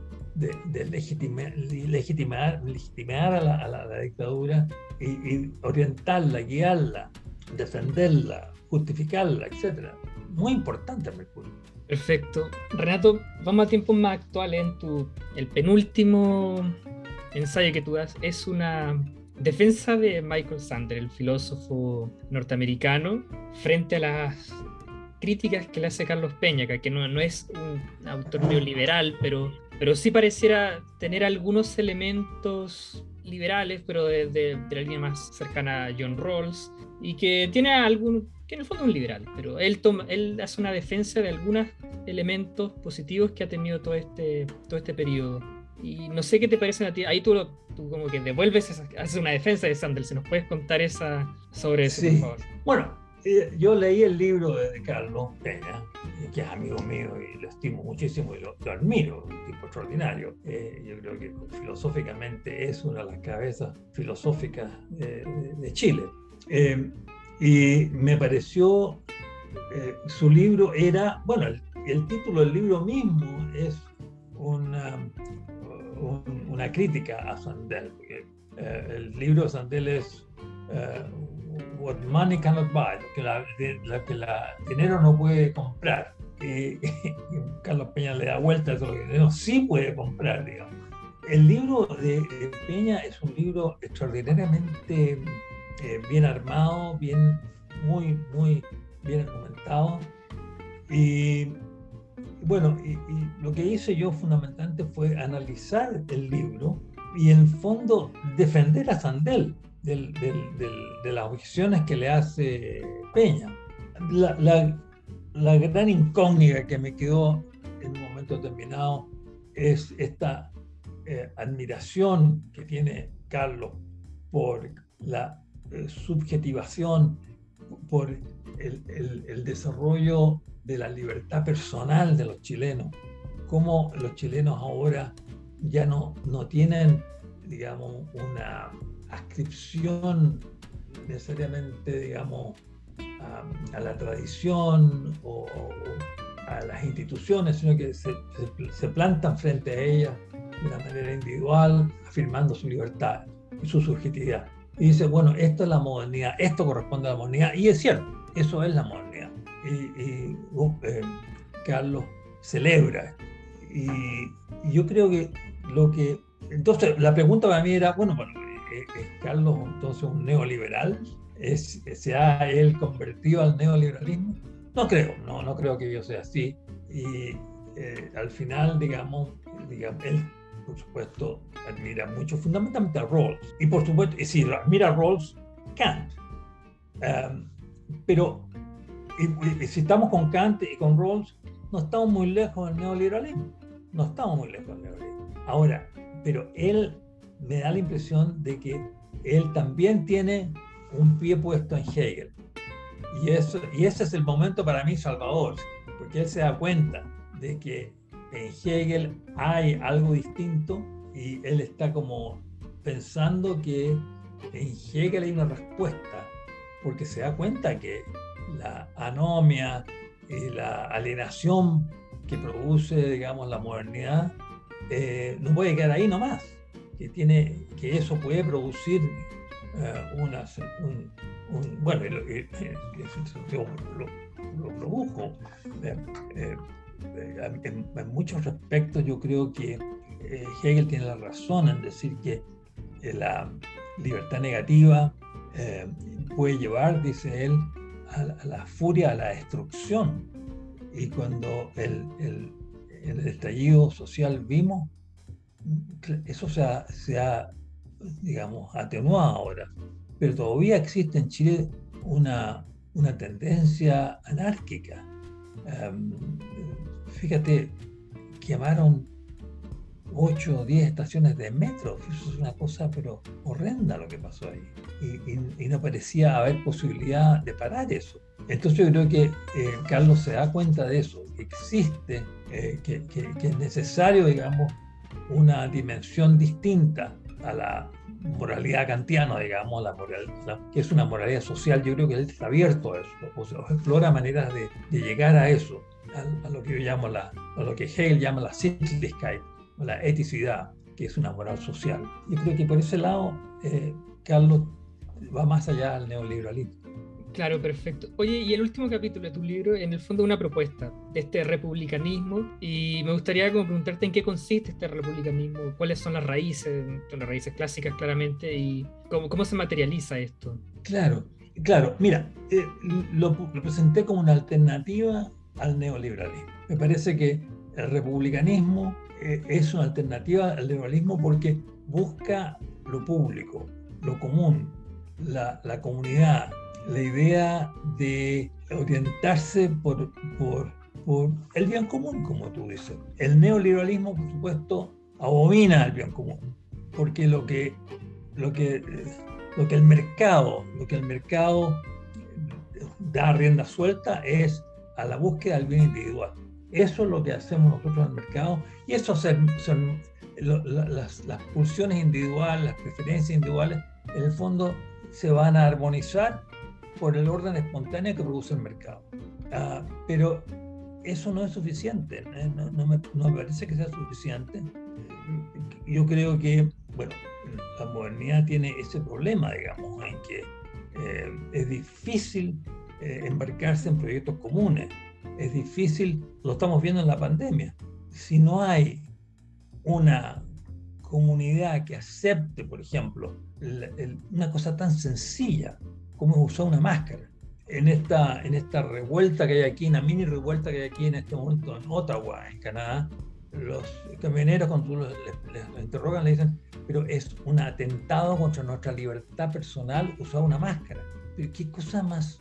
legitimar a la dictadura y orientarla, guiarla, defenderla, justificarla, etc. Muy importante el Mercurio. Perfecto. Renato, vamos a tiempos más actuales. El penúltimo ensayo que tú das es una defensa de Michael Sandel, el filósofo norteamericano, frente a las críticas que le hace Carlos Peña, que no es un autor neoliberal, pero sí pareciera tener algunos elementos liberales, pero de la línea más cercana a John Rawls, y que tiene que en el fondo es un liberal, pero él hace una defensa de algunos elementos positivos que ha tenido todo este periodo. Y no sé qué te parece a ti. Ahí tú como que devuelves, haces una defensa de Sandel. ¿Se nos puedes contar sobre eso, sí, por favor? Bueno, yo leí el libro de Carlos Peña, que es amigo mío y lo estimo muchísimo y lo admiro, un tipo extraordinario. Yo creo que filosóficamente es una de las cabezas filosóficas de Chile. Y me pareció, su libro era, bueno, el título del libro mismo es una crítica a Sandel, porque el libro de Sandel es What Money Cannot Buy, lo que la dinero no puede comprar. Y Carlos Peña le da vuelta a eso, lo que el dinero sí puede comprar, digamos. El libro de Peña es un libro extraordinariamente bien armado, muy bien argumentado. Y bueno, y lo que hice yo fundamentalmente fue analizar el libro y en el fondo defender a Sandel de las objeciones que le hace Peña. La gran incógnita que me quedó en un momento determinado es esta admiración que tiene Carlos por la subjetivación, por el desarrollo de la libertad personal de los chilenos, cómo los chilenos ahora ya no tienen, digamos, una adscripción necesariamente, digamos, a la tradición o a las instituciones, sino que se plantan frente a ellas de una manera individual, afirmando su libertad y su subjetividad. Y dice, bueno, esto es la modernidad, esto corresponde a la modernidad, y es cierto, eso es la modernidad. Y Carlos celebra. Y yo creo que entonces la pregunta para mí era, bueno, ¿es Carlos entonces un neoliberal? ¿Se ha él convertido al neoliberalismo? No creo que yo sea así. Y al final, digamos, él, por supuesto, admira mucho, fundamentalmente a Rawls. Y por supuesto, si admira a Rawls, Kant. Pero si estamos con Kant y con Rawls, no estamos muy lejos del neoliberalismo. No estamos muy lejos del neoliberalismo. Ahora, pero él me da la impresión de que él también tiene un pie puesto en Hegel. Y ese es el momento para mí salvador, porque él se da cuenta de que en Hegel hay algo distinto y él está como pensando que en Hegel hay una respuesta, porque se da cuenta que la anomia y la alienación que produce, digamos, la modernidad no puede quedar ahí nomás, que eso puede producir bueno, lo produjo. En muchos aspectos yo creo que Hegel tiene la razón en decir que la libertad negativa puede llevar, dice él, a la furia, a la destrucción. Y cuando en el estallido social vimos, eso se ha, digamos, atenuado ahora, pero todavía existe en Chile una tendencia anárquica. Fíjate, quemaron 8 o 10 estaciones de metro. Eso es una cosa pero horrenda lo que pasó ahí. Y no parecía haber posibilidad de parar eso. Entonces yo creo que Carlos se da cuenta de eso, que existe, que es necesario, digamos, una dimensión distinta a la moralidad kantiana, digamos, que es una moralidad social. Yo creo que él está abierto a eso, o sea, explora maneras de llegar a eso, a lo que yo llamo a lo que Hegel llama la Sittlichkeit, o la eticidad, que es una moral social. Yo creo que por ese lado Carlos va más allá del neoliberalismo. Claro, perfecto. Oye, y el último capítulo de tu libro, en el fondo, una propuesta de este republicanismo, y me gustaría como preguntarte en qué consiste este republicanismo, cuáles son las raíces clásicas claramente, y cómo se materializa esto. Claro, mira, lo presenté como una alternativa al neoliberalismo. Me parece que el republicanismo es una alternativa al neoliberalismo porque busca lo público, lo común, la comunidad, la idea de orientarse por el bien común, como tú dices. El neoliberalismo, por supuesto, abomina el bien común, porque lo que el mercado da rienda suelta es a la búsqueda del bien individual. Eso es lo que hacemos nosotros en el mercado, y eso son las pulsiones individuales, las preferencias individuales, en el fondo se van a armonizar por el orden espontáneo que produce el mercado. Pero eso no es suficiente, no me parece que sea suficiente. Yo creo que, bueno, la modernidad tiene ese problema, digamos, en que es difícil embarcarse en proyectos comunes, es difícil, lo estamos viendo en la pandemia. Si no hay una comunidad que acepte, por ejemplo, una cosa tan sencilla como es usar una máscara. En esta revuelta que hay aquí, una mini revuelta que hay aquí en este momento en Ottawa, en Canadá, los camioneros, cuando les interrogan, le dicen, pero es un atentado contra nuestra libertad personal usar una máscara. Pero qué cosa más,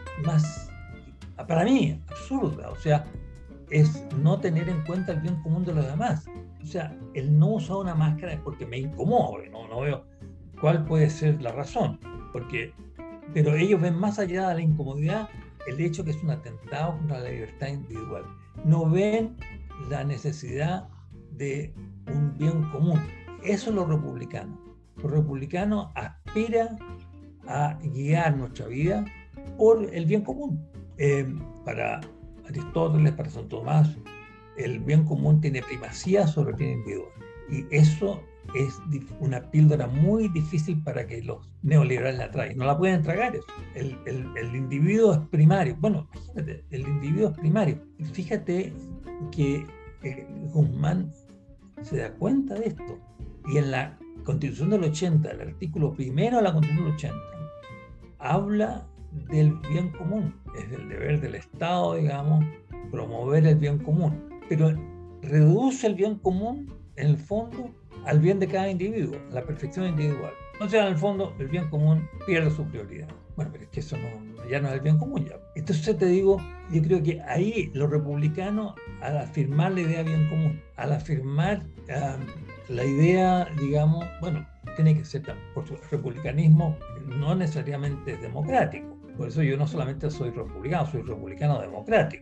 para mí, absurda. O sea, es no tener en cuenta el bien común de los demás. O sea, el no usar una máscara es porque me incomoda, no veo cuál puede ser la razón. Pero ellos ven más allá de la incomodidad el hecho que es un atentado contra la libertad individual. No ven la necesidad de un bien común. Eso es lo republicano. Los republicanos aspiran a guiar nuestra vida por el bien común. Para Aristóteles, para Santo Tomás, el bien común tiene primacía sobre el bien individual. Y eso es una píldora muy difícil para que los neoliberales la traigan. No la pueden tragar eso. El individuo es primario. Bueno, imagínate, el individuo es primario. Fíjate que Guzmán se da cuenta de esto. Y en la Constitución del 80, el artículo primero de la Constitución del 80, habla del bien común. Es el deber del Estado, digamos, promover el bien común. Pero reduce el bien común, en el fondo, al bien de cada individuo, a la perfección individual. O sea, en el fondo, el bien común pierde su prioridad. Bueno, pero es que eso ya no es el bien común ya. Entonces te digo, yo creo que ahí los republicanos, al afirmar la idea de bien común, al afirmar la idea, digamos, bueno, tiene que ser, por su republicanismo no necesariamente es democrático. Por eso yo no solamente soy republicano democrático.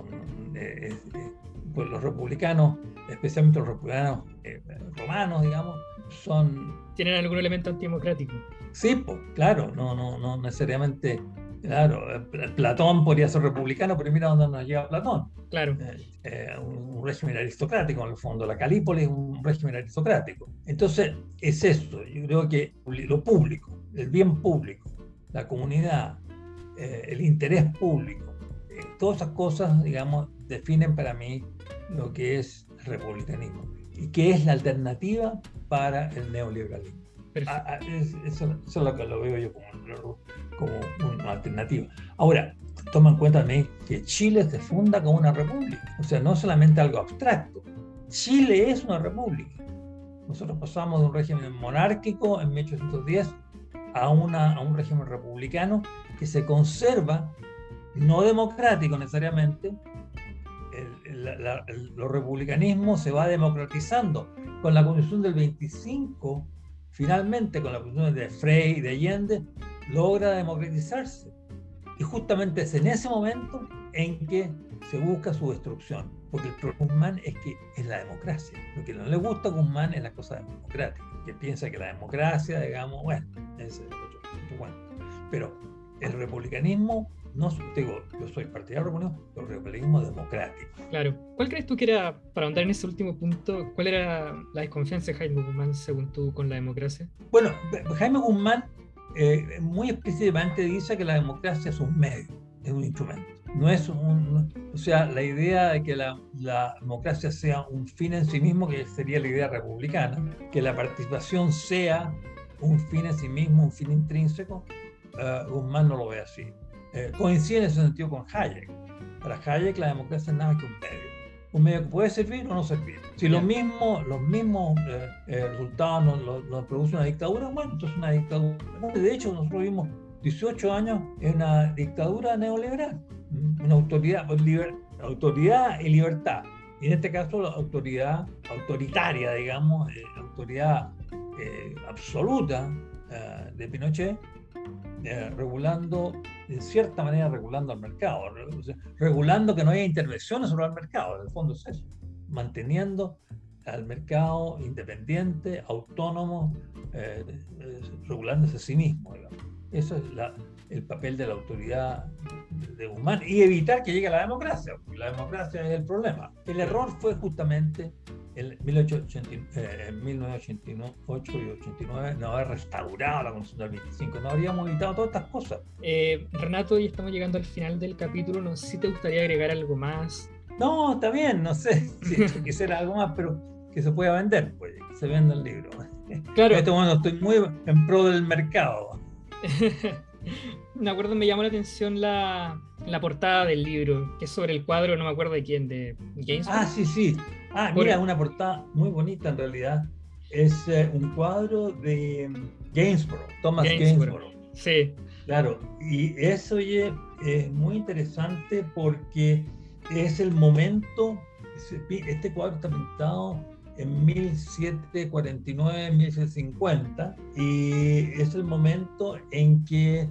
Pues los republicanos, especialmente los republicanos romanos, digamos, ¿Tienen algún elemento antidemocrático? Sí, pues, claro, no necesariamente. Claro, Platón podría ser republicano, pero mira dónde nos lleva Platón. Claro. Un régimen aristocrático, en el fondo. La Calípolis es un régimen aristocrático. Entonces, es esto. Yo creo que lo público, el bien público, la comunidad, el interés público, todas esas cosas, digamos, definen para mí lo que es el republicanismo y que es la alternativa para el neoliberalismo. Eso es lo que lo veo yo como una alternativa. Ahora, toma en cuenta también que Chile se funda como una república, o sea, no solamente algo abstracto. Chile es una república. Nosotros pasamos de un régimen monárquico en 1810 a un régimen republicano que se conserva, no democrático necesariamente. Los republicanismos se va democratizando con la Constitución del 25. Finalmente, con la Constitución de Frei y de Allende, logra democratizarse. Y justamente es en ese momento en que se busca su destrucción. Porque el problema de Guzmán es que es la democracia. Lo que no le gusta a Guzmán es la cosa democrática. Que piensa que la democracia, digamos, bueno, es otro cuento. Pero el republicanismo, no digo, yo soy partidario del republicanismo, pero el republicanismo democrático. Claro. ¿Cuál crees tú que era, para ahondar en ese último punto, cuál era la desconfianza de Jaime Guzmán, según tú, con la democracia? Bueno, Jaime Guzmán muy explícitamente dice que la democracia es un medio, es un instrumento. No es o sea, la idea de que la democracia sea un fin en sí mismo, que sería la idea republicana, que la participación sea un fin en sí mismo, un fin intrínseco, Guzmán no lo ve así. Coincide en ese sentido con Hayek. Para Hayek la democracia es nada más que un medio que puede servir o no servir. Si los mismos resultados nos produce una dictadura, bueno, entonces una dictadura. De hecho, nosotros vivimos 18 años en una dictadura neoliberal, una autoridad y libertad. Y en este caso la autoridad autoritaria, digamos, autoridad absoluta de Pinochet, regulando, de cierta manera regulando al mercado, o sea, regulando que no haya intervenciones sobre el mercado, en el fondo es eso, manteniendo al mercado independiente, autónomo, regulándose a sí mismo, digamos. Eso es el papel de la autoridad de Guzmán, y evitar que llegue a la democracia, porque la democracia es el problema. El error fue justamente en 1988 y 89 no haber restaurado la Constitución del 25, no habríamos evitado todas estas cosas. Renato, ya estamos llegando al final del capítulo, no sé si te gustaría agregar algo más. No, está bien, no sé si quisiera algo más, pero que se pueda vender, pues, que se venda el libro. Claro. En este momento estoy muy en pro del mercado. Me acuerdo, me llamó la atención la portada del libro, que es sobre el cuadro, no me acuerdo de quién, de Gainsborough. Sí. Mira, una portada muy bonita en realidad. Es un cuadro de Thomas Gainsborough. Sí. Claro, y eso, oye, es muy interesante porque es el momento, este cuadro está pintado en 1749, 1750, y es el momento en que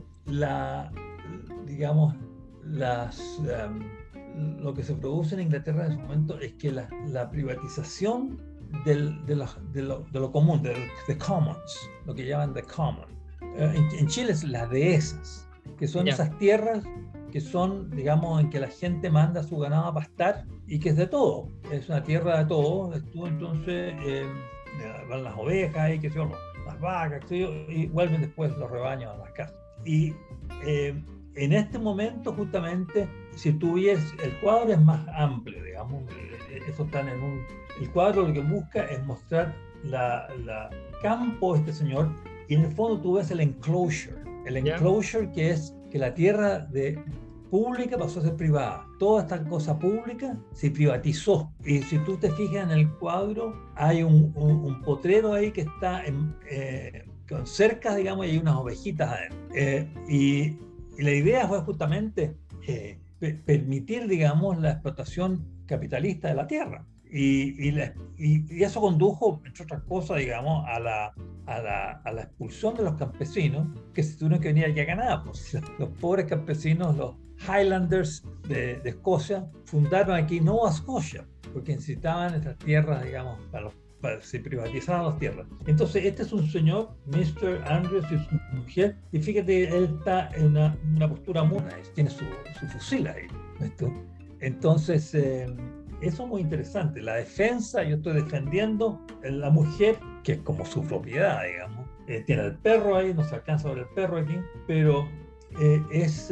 lo que se produce en Inglaterra en ese momento es que la privatización de lo común, de commons, lo que llaman the common. En Chile es las dehesas, que son esas tierras que son, digamos, en que la gente manda su ganado a pastar y que es de todo, es una tierra de todo. Entonces van las ovejas y las vacas, y vuelven después los rebaños a las casas. Y en este momento, justamente, si tú ves, el cuadro es más amplio, digamos, eso están el cuadro lo que busca es mostrar la campo de este señor, y en el fondo tú ves el enclosure, que es que la tierra pública pasó a ser privada. Toda esta cosa pública se privatizó. Y si tú te fijas en el cuadro, hay un potrero ahí que está con cercas, digamos, y hay unas ovejitas adentro. Y la idea fue justamente permitir, digamos, la explotación capitalista de la tierra. Y eso condujo, entre otras cosas, digamos, a la expulsión de los campesinos que se tuvieron que venir aquí a Canadá. Pues, los pobres campesinos, los Highlanders de Escocia, fundaron aquí Nova Scotia, porque necesitaban estas tierras, digamos, se privatizaban las tierras. Entonces, este es un señor, Mr. Andrews, y su mujer, y fíjate, él está en una postura muy nice, tiene su fusil ahí. ¿Esto? Entonces, eso es muy interesante. La defensa, yo estoy defendiendo a la mujer, que es como su propiedad, digamos. Tiene el perro ahí, no se alcanza a ver el perro aquí, pero es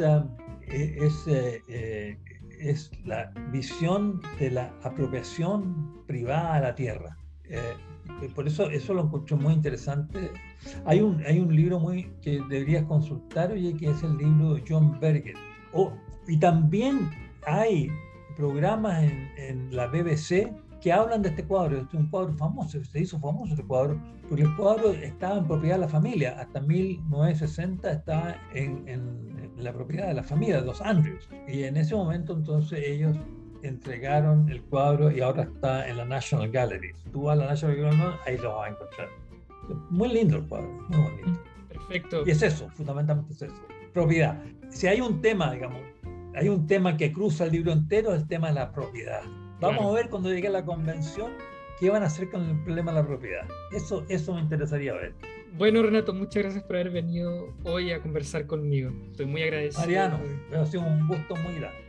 la visión de la apropiación privada de la tierra. Por eso lo encuentro muy interesante. Hay un libro que deberías consultar, oye, que es el libro de John Berger. Y también hay programas en la BBC que hablan de este cuadro. Este es un cuadro famoso, se hizo famoso este cuadro, porque el cuadro estaba en propiedad de la familia. Hasta 1960 estaba en la propiedad de la familia, de los Andrews. Y en ese momento entonces ellos entregaron el cuadro y ahora está en la National Gallery. Si tú vas a la National Gallery, ahí lo vas a encontrar. Muy lindo el cuadro, muy bonito. Perfecto. Y es eso, fundamentalmente es eso, propiedad. Si hay un tema, digamos, hay un tema que cruza el libro entero, es el tema de la propiedad. Vamos a ver cuando llegue a la convención qué van a hacer con el problema de la propiedad. Eso me interesaría ver. Bueno, Renato, muchas gracias por haber venido hoy a conversar conmigo. Estoy muy agradecido. Mariano, ha sido un gusto muy grande.